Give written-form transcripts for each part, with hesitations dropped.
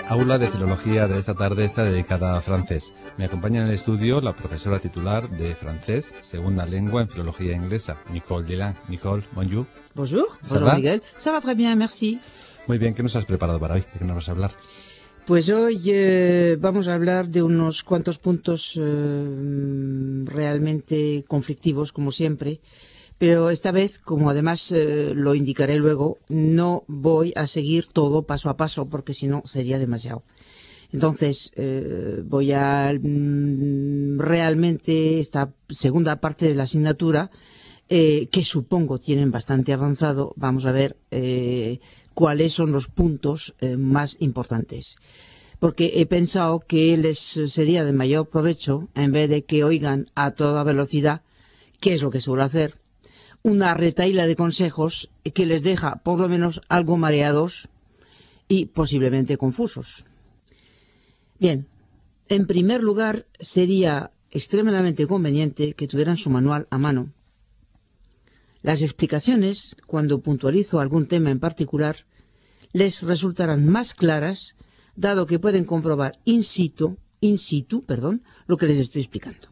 Aula de Filología de esta tarde está dedicada a francés. Me acompaña en el estudio la profesora titular de francés, segunda lengua en filología inglesa, Nicole Delan. Nicole, bonjour. Bonjour. Bonjour, Miguel. Ça va très bien, merci. Muy bien, ¿qué nos has preparado para hoy? ¿De qué nos vas a hablar? Pues hoy vamos a hablar de unos cuantos puntos realmente conflictivos, como siempre. Pero esta vez, como además lo indicaré luego, no voy a seguir todo paso a paso, porque si no sería demasiado. Entonces, voy a realmente esta segunda parte de la asignatura, que supongo tienen bastante avanzado, vamos a ver cuáles son los puntos más importantes. Porque he pensado que les sería de mayor provecho, en vez de que oigan a toda velocidad, qué es lo que suelo hacer, una retahíla de consejos que les deja por lo menos algo mareados y posiblemente confusos. Bien, en primer lugar sería extremadamente conveniente que tuvieran su manual a mano. Las explicaciones, cuando puntualizo algún tema en particular, les resultarán más claras, dado que pueden comprobar in situ, lo que les estoy explicando.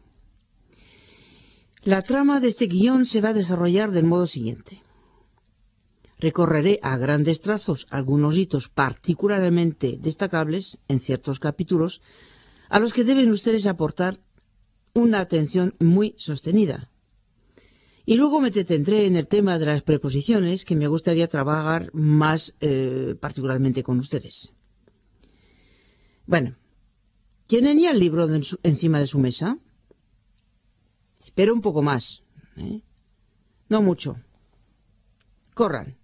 La trama de este guión se va a desarrollar del modo siguiente. Recorreré a grandes trazos algunos hitos particularmente destacables en ciertos capítulos a los que deben ustedes aportar una atención muy sostenida. Y luego me detendré en el tema de las preposiciones, que me gustaría trabajar más particularmente con ustedes. Bueno, ¿tienen ya el libro encima de su mesa? Espero un poco más, no mucho. Corran.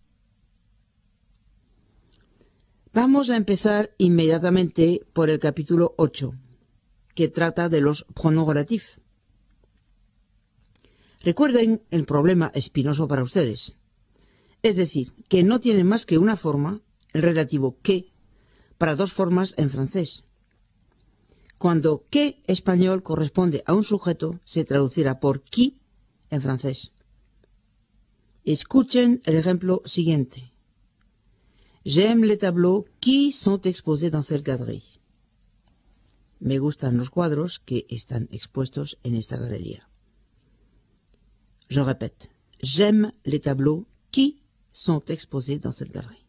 Vamos a empezar inmediatamente por el capítulo 8, que trata de los pronoms relatifs. Recuerden el problema espinoso para ustedes. Es decir, que no tienen más que una forma, el relativo que, para dos formas en francés. Cuando que español corresponde a un sujeto, se traducirá por qui en francés. Escuchen el ejemplo siguiente. J'aime les tableaux qui sont exposés dans cette galerie. Me gustan los cuadros que están expuestos en esta galería. Je répète. J'aime les tableaux qui sont exposés dans cette galerie.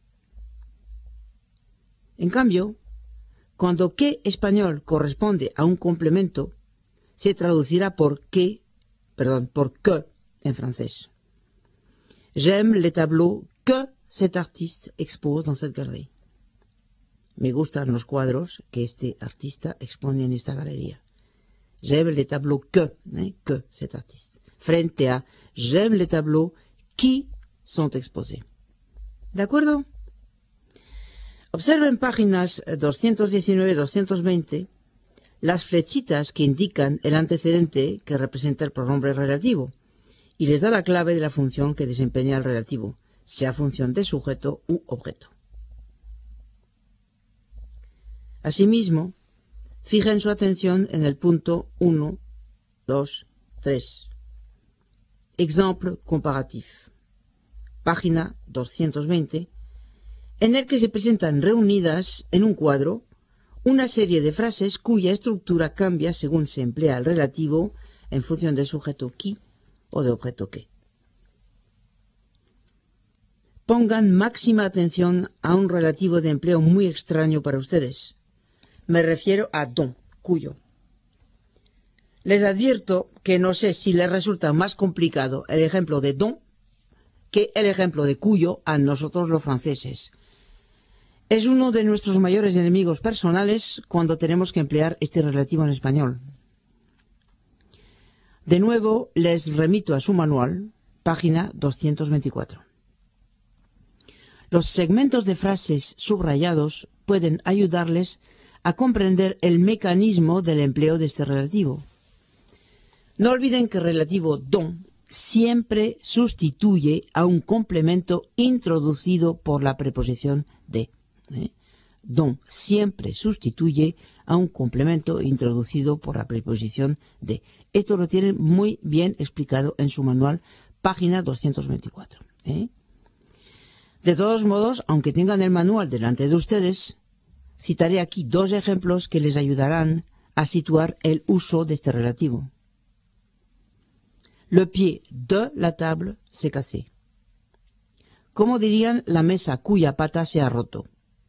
En cambio, cuando que español corresponde a un complemento, se traducirá por que en francés. J'aime les tableaux que cet artiste expose dans cette galerie. Me gustan los cuadros que este artista expone en esta galería. J'aime les tableaux que cet artiste. Frente a j'aime les tableaux qui sont exposés. ¿De acuerdo? Observen páginas 219 y 220 las flechitas que indican el antecedente que representa el pronombre relativo y les da la clave de la función que desempeña el relativo, sea función de sujeto u objeto. Asimismo, fijen su atención en el punto 1, 2, 3. Exemple comparatif. Página 220. En el que se presentan reunidas en un cuadro una serie de frases cuya estructura cambia según se emplea el relativo en función del sujeto qui o de objeto que. Pongan máxima atención a un relativo de empleo muy extraño para ustedes. Me refiero a dont, cuyo. Les advierto que no sé si les resulta más complicado el ejemplo de dont que el ejemplo de cuyo a nosotros los franceses. Es uno de nuestros mayores enemigos personales cuando tenemos que emplear este relativo en español. De nuevo, les remito a su manual, página 224. Los segmentos de frases subrayados pueden ayudarles a comprender el mecanismo del empleo de este relativo. No olviden que el relativo dont siempre sustituye a un complemento introducido por la preposición de. Dont siempre sustituye a un complemento introducido por la preposición de. Esto lo tienen muy bien explicado en su manual, página 224. De todos modos, aunque tengan el manual delante de ustedes, Citaré aquí dos ejemplos que les ayudarán a situar el uso de este relativo. Le pied de la table s'est cassé. ¿Cómo dirían la mesa cuya pata se ha roto?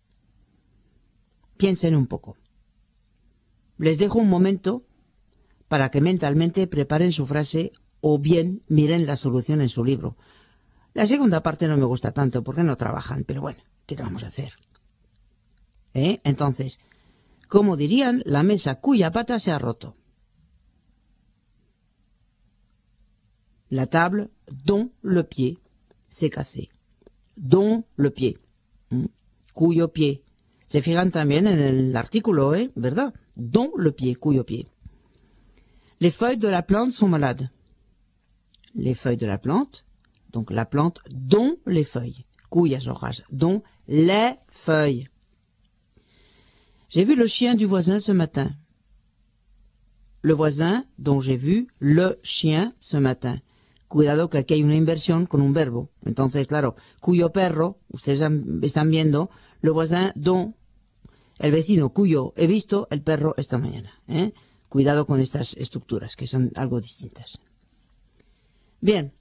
Piensen un poco. Les dejo un momento para que mentalmente preparen su frase o bien miren la solución en su libro. La segunda parte no me gusta tanto porque no trabajan, pero bueno, ¿qué le vamos a hacer? Entonces, ¿cómo dirían la mesa cuya pata se ha roto? La table dont le pied s'est cassé. Dont le pied. Cuyo pie. Se fijan también en el artículo, ¿verdad? Dont le pied, cuyo pie. Les feuilles de la plante sont malades. Les feuilles de la plante, donc la plante dont les feuilles, cuyas hojas, dont les feuilles. J'ai vu le chien du voisin ce matin. Le voisin dont j'ai vu le chien ce matin. Cuidado que aquí hay una inversión con un verbo. Entonces, claro, cuyo perro, ustedes están viendo, le voisin dont, el vecino cuyo he visto el perro esta mañana. Cuidado con estas estructuras, que son algo distintas. Bien.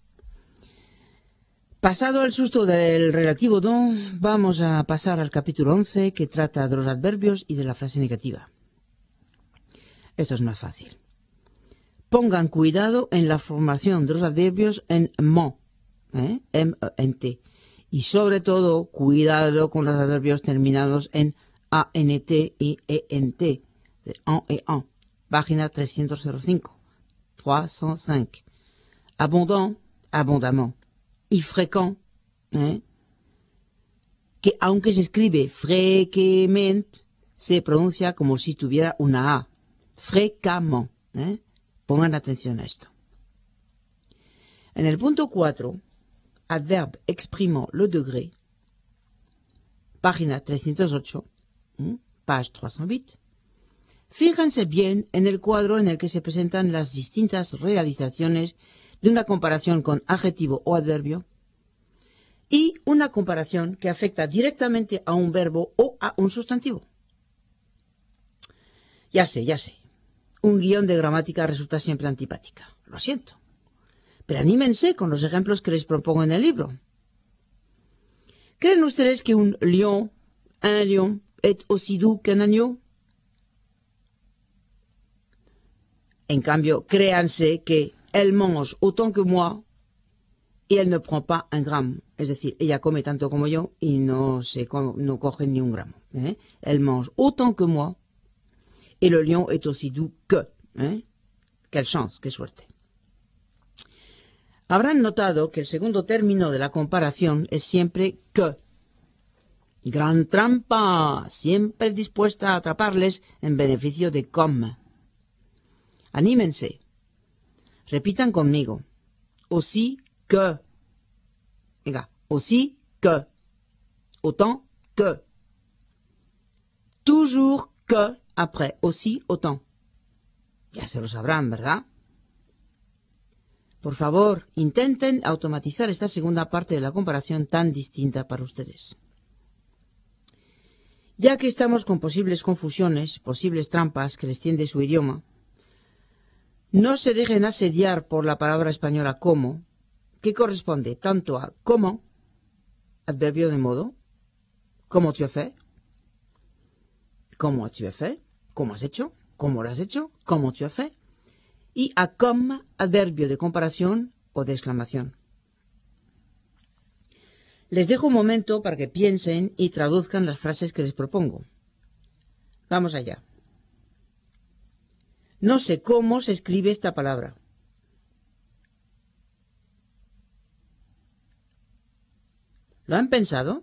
Pasado el susto del relativo don, vamos a pasar al capítulo 11, que trata de los adverbios y de la frase negativa. Esto es más fácil. Pongan cuidado en la formación de los adverbios en ment, M-E-N-T. Y sobre todo, cuidado con los adverbios terminados en A-N-T y E-N-T. En et en. Página 305. Abondant, abondamment. Y fréquent, que aunque se escribe fréquement, se pronuncia como si tuviera una A. Fréquemment. Pongan atención a esto. En el punto 4, adverbe exprimant le degré, página 308, page 308, fíjense bien en el cuadro en el que se presentan las distintas realizaciones de una comparación con adjetivo o adverbio y una comparación que afecta directamente a un verbo o a un sustantivo. Ya sé. Un guión de gramática resulta siempre antipática. Lo siento. Pero anímense con los ejemplos que les propongo en el libro. ¿Creen ustedes que un lion est aussi doux qu'un agneau? En cambio, créanse que elle mange autant que moi y elle ne prend pas un gramme. Es decir, ella come tanto como yo y no coge ni un gramo. Elle mange autant que moi. Et le lion est aussi doux que. Quelle chance, qué suerte. Habrán notado que el segundo término de la comparación es siempre que. Gran trampa, siempre dispuesta a atraparles en beneficio de comme. Anímense. Repitan conmigo. Aussi que. Venga, aussi que. Autant que. Toujours que. Après, aussi, autant. Ya se lo sabrán, ¿verdad? Por favor, intenten automatizar esta segunda parte de la comparación tan distinta para ustedes. Ya que estamos con posibles confusiones, posibles trampas que les tiende su idioma, no se dejen asediar por la palabra española como, que corresponde tanto a como, adverbio de modo, como tu as fait, como tu as fait, ¿cómo has hecho? ¿Cómo lo has hecho? ¿Cómo tu as fait? Y a comme, adverbio de comparación o de exclamación. Les dejo un momento para que piensen y traduzcan las frases que les propongo. Vamos allá. No sé cómo se escribe esta palabra. ¿Lo han pensado?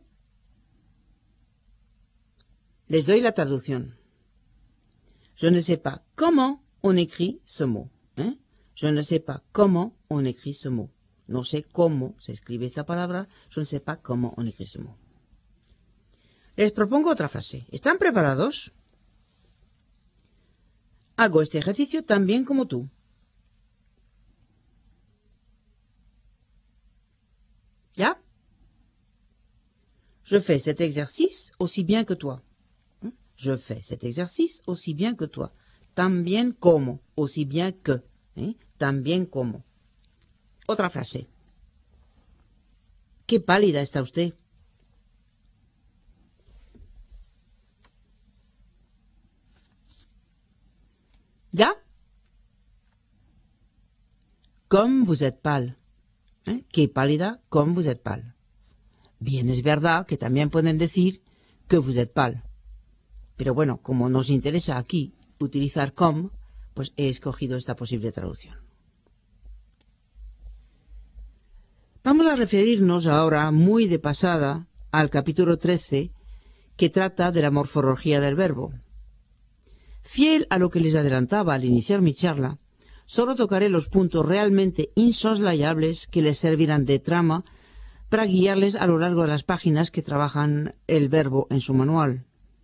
Les doy la traducción. Je ne sais pas comment on écrit ce mot. Je ne sais pas comment on écrit ce mot. No sé cómo se escribe esta palabra. Je ne sais pas comment on écrit ce mot. Les propongo otra frase. ¿Están preparados? Hago este ejercicio tan bien como tú. Je fais cet exercice aussi bien que toi. Je fais cet exercice aussi bien que toi. También como, aussi bien que. También como. Otra frase. Qué pálida está usted. ¿Ya? Comme vous êtes pâle. Qué pálida, comme vous êtes pâle. Bien, es verdad que también pueden decir que vous êtes pâle. Pero bueno, como nos interesa aquí utilizar comme, pues he escogido esta posible traducción. Vamos a referirnos ahora muy de pasada al capítulo 13, que trata de la morfología del verbo. Fiel a lo que les adelantaba al iniciar mi charla, solo tocaré los puntos realmente insoslayables que les servirán de trama para guiarles a lo largo de las páginas que trabajan el verbo en su manual.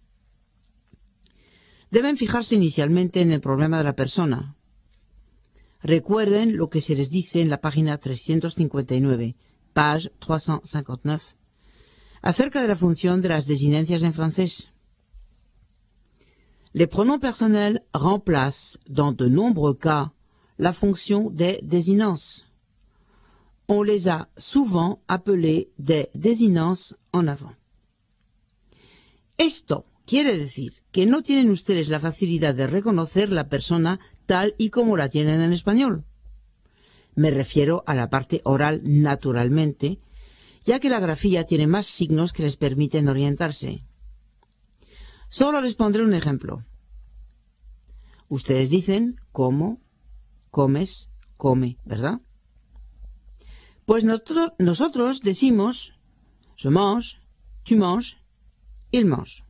Deben fijarse inicialmente en el problema de la persona. Recuerden lo que se les dice en la página 359, page 359, acerca de la función de las desinencias en francés. Les pronoms personnels remplacent, dans de nombreux cas, la fonction des désinences. On les a souvent appelés des désinences en avant. Esto quiere decir que no tienen ustedes la facilidad de reconocer la persona tal y como la tienen en español. Me refiero a la parte oral naturalmente, ya que la grafía tiene más signos que les permiten orientarse. Solo les pondré un ejemplo. Ustedes dicen como, comes, come, ¿verdad? Pues nosotros decimos je mange, tu manges, il mange.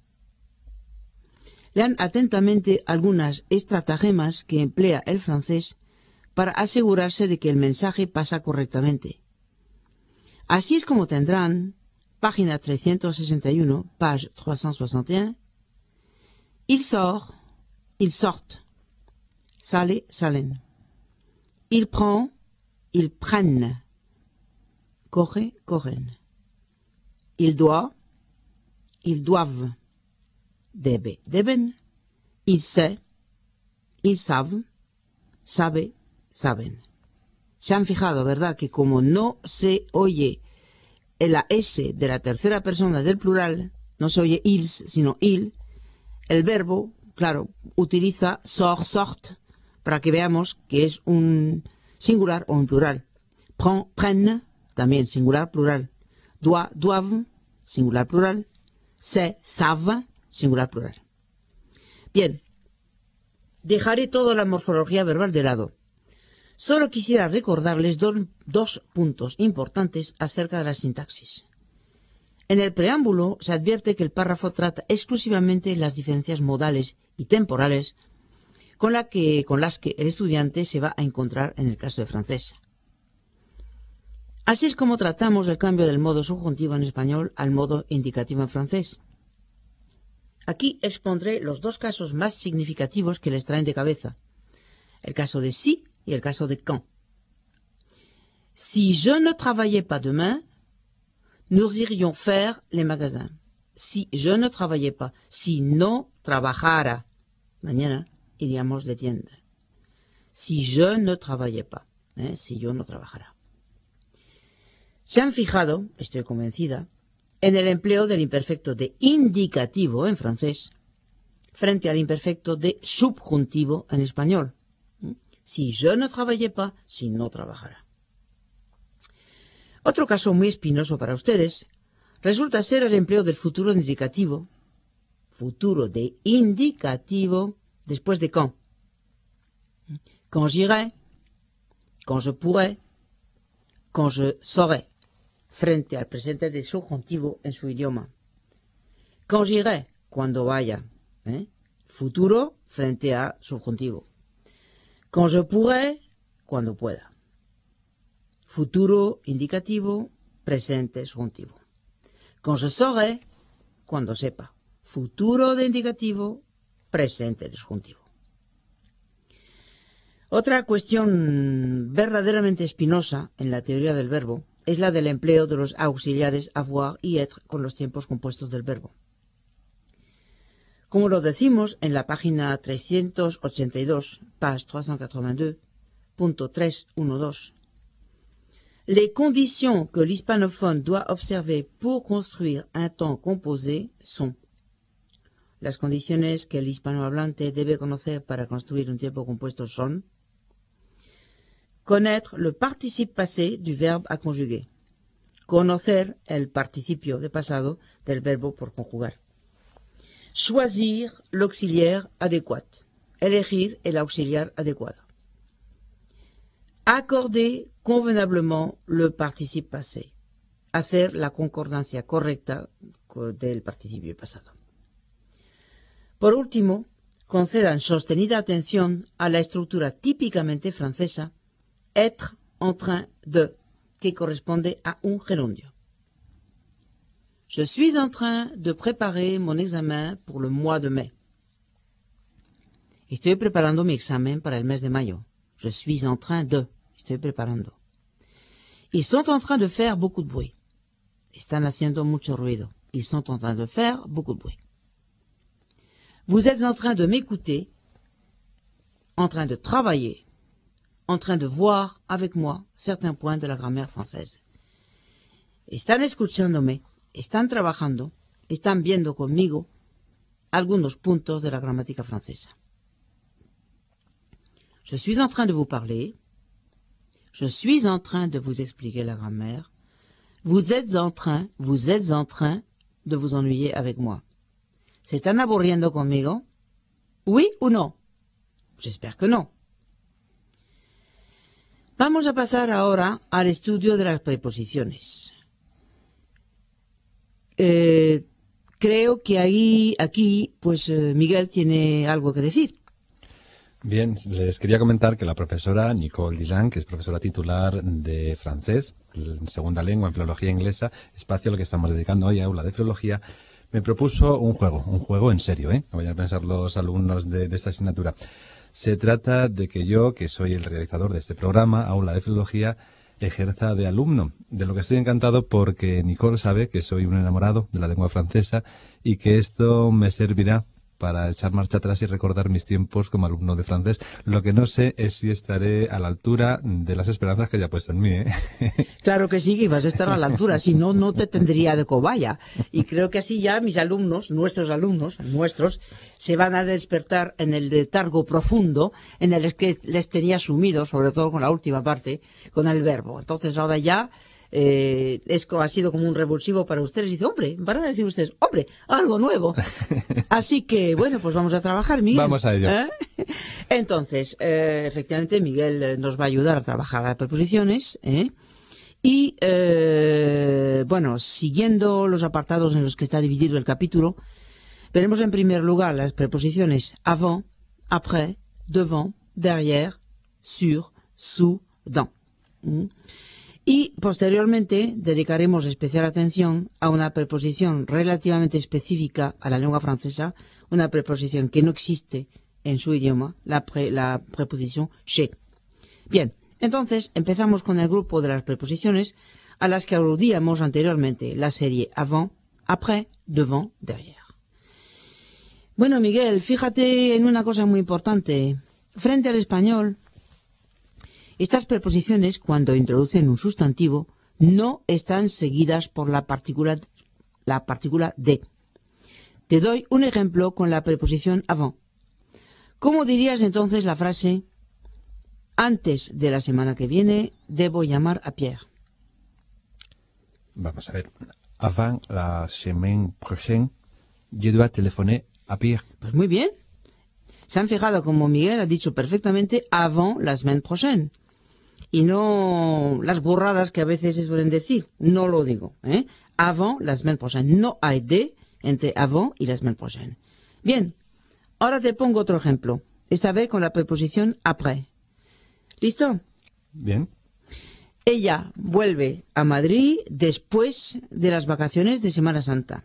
Lean atentamente algunas estratagemas que emplea el francés para asegurarse de que el mensaje pasa correctamente. Así es como tendrán, página 361, page 361, il sort, ils sortent, sale, salen, il prend, ils prennent, coge, cogen, il doit, ils doivent, debe, deben, il sait, ils savent, sabe, saben. Se han fijado, ¿verdad?, que como no se oye la S de la tercera persona del plural, no se oye ils, sino il, el verbo, claro, utiliza sort, sort, para que veamos que es un singular o un plural. Prend, prenne, también singular, plural. Doit, doivent, singular, plural. Sait, savent, singular, plural. Bien, dejaré toda la morfología verbal de lado. Solo quisiera recordarles dos puntos importantes acerca de la sintaxis. En el preámbulo se advierte que el párrafo trata exclusivamente las diferencias modales y temporales con las que el estudiante se va a encontrar en el caso de francés. Así es como tratamos el cambio del modo subjuntivo en español al modo indicativo en francés. Aquí expondré los dos casos más significativos que les traen de cabeza. El caso de si y el caso de quand. Si je ne travaillais pas demain, nous irions faire les magasins. Si je ne travaillais pas, si no trabajara, mañana iríamos de tienda. Si je ne travaillais pas, si yo no trabajara. Se han fijado, estoy convencida, en el empleo del imperfecto de indicativo en francés frente al imperfecto de subjuntivo en español. Si je ne travaillais pas, si no trabajara. Otro caso muy espinoso para ustedes resulta ser el empleo del futuro de indicativo después de quand. Quand j'irai, quand je pourrai, quand je saurai, frente al presente de subjuntivo en su idioma. Quand j'irai, cuando vaya. Futuro frente a subjuntivo. Quand je pourrai, cuando pueda. Futuro indicativo, presente subjuntivo. Quand je saurai, cuando sepa. Futuro de indicativo, presente de subjuntivo. Otra cuestión verdaderamente espinosa en la teoría del verbo es la del empleo de los auxiliares avoir y être con los tiempos compuestos del verbo. Como lo decimos en la página 382, page 382, punto 312. Les conditions que l'hispanophone doit observer pour construire un temps composé sont. Las condiciones que el hispanohablante debe conocer para construir un tiempo compuesto son: connaître le participe passé du verbe à conjuguer. Conocer el participio de pasado del verbo por conjugar. Choisir l'auxiliaire adéquat. Elegir el auxiliar adecuado. Accorder convenablement le participe passé. Hacer la concordancia correcta del participio pasado. Por último, concedan sostenida atención a la estructura típicamente francesa être en train de, que corresponde a un gerundio. Je suis en train de préparer mon examen pour le mois de mai. Estoy preparando mi examen para el mes de mayo. Je suis en train de. Estoy preparando. Ils sont en train de faire beaucoup de bruit. Están haciendo mucho ruido. Ils sont en train de faire beaucoup de bruit. Vous êtes en train de m'écouter, en train de travailler, en train de voir avec moi certains points de la grammaire française. Están escuchándome, están trabajando, están viendo conmigo algunos puntos de la gramática francesa. Je suis en train de vous parler. Je suis en train de vous expliquer la grammaire. Vous êtes en train de vous ennuyer avec moi. ¿Se están aburriendo conmigo? ¿Oui o no? J'espère que no. Vamos a pasar ahora al estudio de las preposiciones. Creo que aquí, pues Miguel tiene algo que decir. Bien, les quería comentar que la profesora Nicole Dillan, que es profesora titular de francés, segunda lengua en filología inglesa, espacio al que estamos dedicando hoy, aula de filología, me propuso un juego en serio, ¿eh? No vayan a pensar los alumnos de esta asignatura. Se trata de que yo, que soy el realizador de este programa, aula de filología, ejerza de alumno, de lo que estoy encantado porque Nicole sabe que soy un enamorado de la lengua francesa y que esto me servirá para echar marcha atrás y recordar mis tiempos como alumno de francés. Lo que no sé es si estaré a la altura de las esperanzas que haya puesto en mí, ¿eh? Claro que sí, que vas a estar a la altura, si no, no te tendría de cobaya. Y creo que así ya mis alumnos, nuestros, se van a despertar en el letargo profundo en el que les tenía sumidos, sobre todo con la última parte, con el verbo. Entonces ahora ya ha sido como un revulsivo para ustedes. Dice, hombre, van a decir ustedes, hombre, algo nuevo. Así que, bueno, pues vamos a trabajar, Miguel. Vamos a ello. Entonces, efectivamente, Miguel nos va a ayudar a trabajar las preposiciones, y, bueno, siguiendo los apartados en los que está dividido el capítulo, veremos en primer lugar las preposiciones avant, après, devant, derrière, sur, sous, dans. Y posteriormente dedicaremos especial atención a una preposición relativamente específica a la lengua francesa, una preposición que no existe en su idioma, la preposición chez. Bien, entonces empezamos con el grupo de las preposiciones a las que aludíamos anteriormente, la serie avant, après, devant, derrière. Bueno, Miguel, fíjate en una cosa muy importante. Frente al español, estas preposiciones, cuando introducen un sustantivo, no están seguidas por la partícula de. Te doy un ejemplo con la preposición avant. ¿Cómo dirías entonces la frase antes de la semana que viene debo llamar a Pierre? Vamos a ver. Avant la semaine prochaine, je dois téléphoner à Pierre. Pues muy bien. Se han fijado como Miguel ha dicho perfectamente avant la semaine prochaine. Y no las burradas que a veces se suelen decir. No lo digo. Avant la semaine prochaine. No hay de entre avant y la semaine prochaine. Bien. Ahora te pongo otro ejemplo. Esta vez con la preposición après. ¿Listo? Bien. Ella vuelve a Madrid después de las vacaciones de Semana Santa.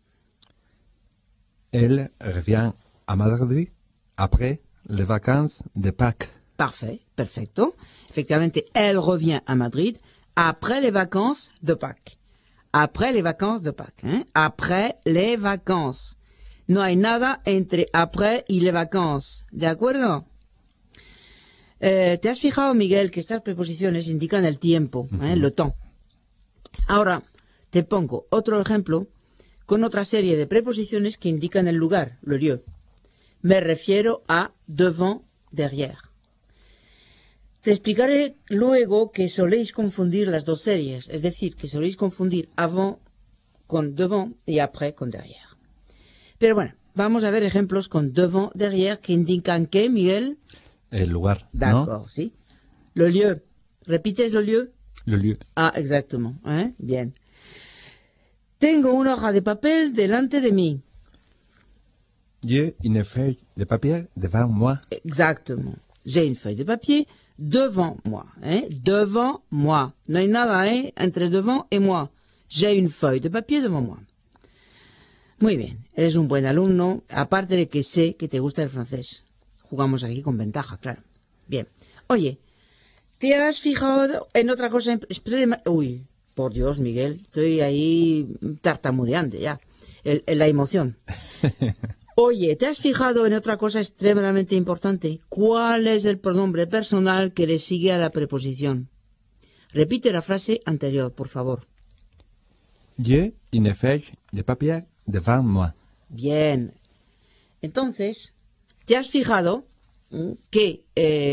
Elle revient à Madrid après les vacances de Pâques. Parfait, perfecto. Efectivamente, elle revient à Madrid après les vacances de Pâques. Après les vacances de Pâques. Après les vacances. No hay nada entre après y les vacances. ¿De acuerdo? ¿Te has fijado, Miguel, que estas preposiciones indican el tiempo, le temps? Ahora, te pongo otro ejemplo con otra serie de preposiciones que indican el lugar, le lieu. Me refiero a devant, derrière. Te explicaré luego que soléis confundir las dos series, es decir, que soléis confundir avant con devant y après con derrière. Pero bueno, vamos a ver ejemplos con devant, derrière que indican ¿qué, Miguel? El lugar, D'accord, ¿no? sí. Le lieu. ¿Repites le lieu? Le lieu. Ah, exactement. Bien. Tengo una hoja de papel delante de mí. J'ai une feuille de papier devant moi. Exactement. J'ai une feuille de papier devant moi. Devant moi. No hay nada entre devant y moi. J'ai une feuille de papier devant moi. Muy bien. Eres un buen alumno, aparte de que sé que te gusta el francés. Jugamos aquí con ventaja, claro. Bien. Oye, ¿te has fijado en otra cosa? Uy, por Dios, Miguel, estoy ahí tartamudeando ya. La emoción. Oye, ¿te has fijado en otra cosa extremadamente importante? ¿Cuál es el pronombre personal que le sigue a la preposición? Repite la frase anterior, por favor. J'ai une feuille de papier devant moi. Bien. Entonces, ¿te has fijado que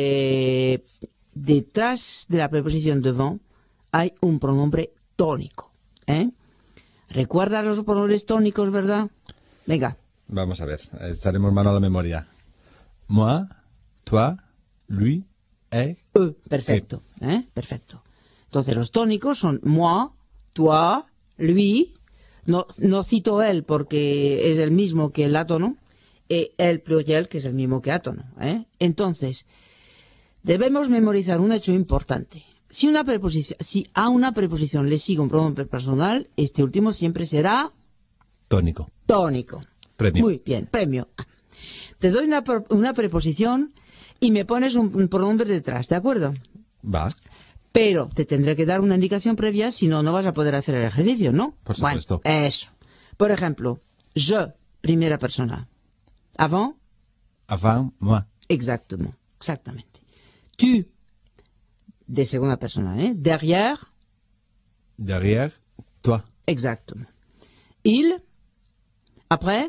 detrás de la preposición devant hay un pronombre tónico? ¿Recuerdas los pronombres tónicos, verdad? Venga. Vamos a ver, echaremos mano a la memoria. Moi, toi, lui, elle. Perfecto, perfecto. Entonces, los tónicos son moi, toi, lui. No cito él porque es el mismo que el átono. El pluriel, que es el mismo que átono. Entonces, debemos memorizar un hecho importante. Si a una preposición le sigue un pronombre personal, este último siempre será Tónico. tónico. Premio. Muy bien, premio. Te doy una preposición y me pones un pronombre detrás, ¿de acuerdo? Va. Pero te tendré que dar una indicación previa, si no, no vas a poder hacer el ejercicio, ¿no? Por supuesto. Bueno, eso. Por ejemplo, je, primera persona. Avant. Avant moi. Exactamente. Tu, de segunda persona, Derrière. Derrière, toi. Exactement. Il. Après.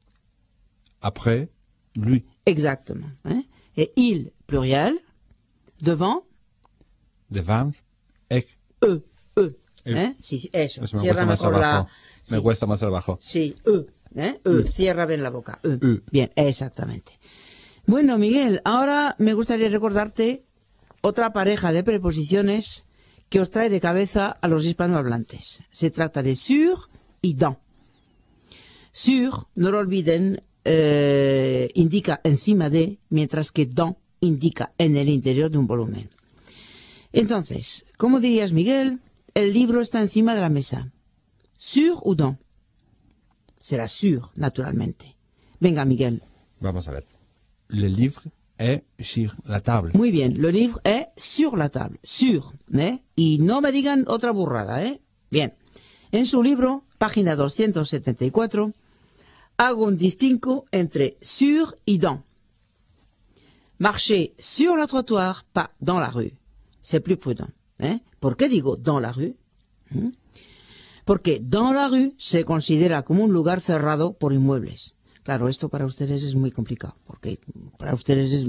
Après, lui. Exactement. Et il, pluriel. Devant. Devant, elle. Eux. E. Sí, eso. Pues me Cierra cuesta más mejor abajo. Sí. Me cuesta más abajo. Sí, cierra bien la boca. Bien, exactamente. Bueno, Miguel, ahora me gustaría recordarte otra pareja de preposiciones que os trae de cabeza a los hispanohablantes. Se trata de sur y dans. Sur, no lo olviden, indica encima de, mientras que dans indica en el interior de un volumen. Entonces, ¿cómo dirías, Miguel? El libro está encima de la mesa. ¿Sur o dans? Será sur, naturalmente. Venga, Miguel. Vamos a ver. Le livre est sur la table. Muy bien, le livre est sur la table. Sur, Y no me digan otra burrada, Bien. En su libro, página 274, hago un distingo entre sur y dans. Marcher sur le trottoir, pas dans la rue. C'est plus prudent. ¿Por qué digo dans la rue? Porque dans la rue se considera como un lugar cerrado por inmuebles. Claro, esto para ustedes es muy complicado, porque para ustedes es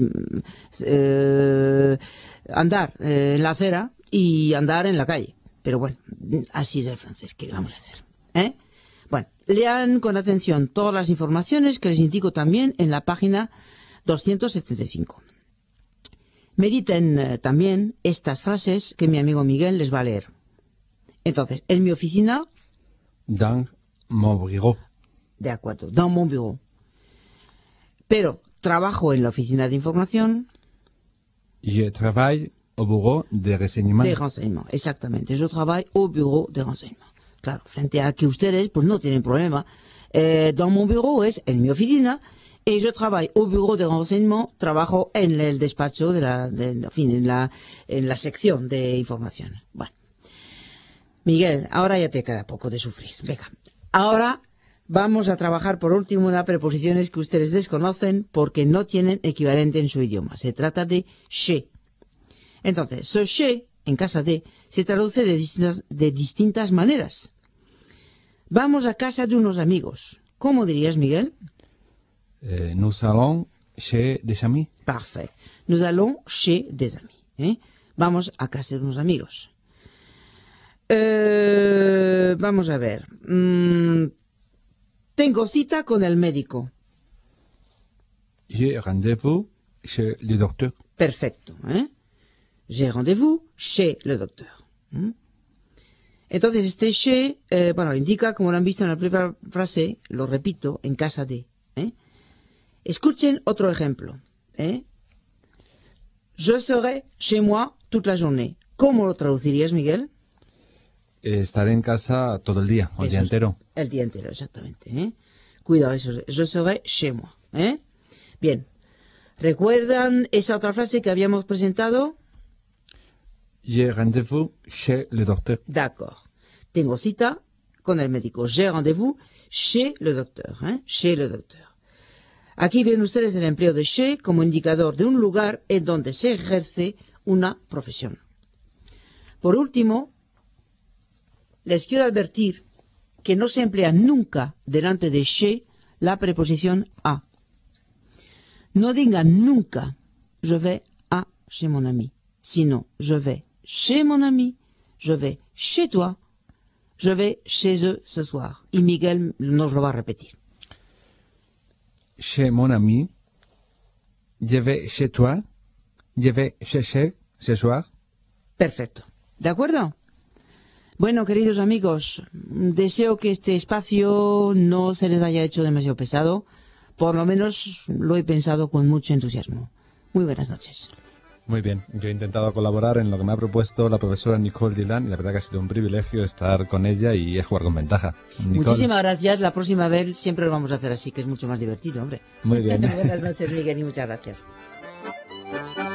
andar en la acera y andar en la calle. Pero bueno, así es el francés, ¿qué vamos a hacer? Bueno, lean con atención todas las informaciones que les indico también en la página 275. Mediten también estas frases que mi amigo Miguel les va a leer. Entonces, en mi oficina. Dans mon bureau. De acuerdo, dans mon bureau. Pero trabajo en la oficina de información. Je travaille au bureau de renseignement. De renseignement, exactamente. Yo trabajo au bureau de renseignement. Claro, frente a que ustedes pues no tienen problema. Dans mon bureau es en mi oficina. Y yo trabajo au bureau de renseignement, trabajo en el despacho en la sección de información. Bueno. Miguel, ahora ya te queda poco de sufrir. Venga, ahora vamos a trabajar por último una preposiciones que ustedes desconocen porque no tienen equivalente en su idioma. Se trata de chez. Entonces, ce chez, en casa de, se traduce de distintas maneras. Vamos a casa de unos amigos. ¿Cómo dirías, Miguel? Nous allons chez des amis. Parfait. Nous allons chez des amis. Vamos a casa de unos amigos. Vamos a ver. Tengo cita con el médico. J'ai rendez-vous chez le docteur. Perfecto. J'ai rendez-vous chez le docteur. Entonces, este chez, indica, como lo han visto en la primera frase, lo repito, en casa de. Escuchen otro ejemplo. Je serai chez moi toute la journée. ¿Cómo lo traducirías, Miguel? Estaré en casa todo el día, o el día entero. El día entero, exactamente. Cuidado, eso. Je serai chez moi. Bien. ¿Recuerdan esa otra frase que habíamos presentado? J'ai rendez-vous chez le docteur. D'accord. Tengo cita con el médico. J'ai rendez-vous chez le docteur. Chez le docteur. Aquí ven ustedes el empleo de chez como indicador de un lugar en donde se ejerce una profesión. Por último, les quiero advertir que no se emplea nunca delante de chez la preposición a. No digan nunca je vais à chez mon ami, sino je vais chez mon ami, je vais chez toi, je vais chez eux ce soir. Y Miguel nos lo va a repetir. Chez mon ami, je vais chez toi, je vais chez ce soir. Perfecto. ¿De acuerdo? Bueno, queridos amigos, deseo que este espacio no se les haya hecho demasiado pesado. Por lo menos lo he pensado con mucho entusiasmo. Muy buenas noches. Muy bien, yo he intentado colaborar en lo que me ha propuesto la profesora Nicole Dylan y la verdad que ha sido un privilegio estar con ella y jugar con ventaja. Nicole. Muchísimas gracias. La próxima vez siempre lo vamos a hacer así, que es mucho más divertido, hombre. Muy bien. Buenas noches, Miguel, y muchas gracias.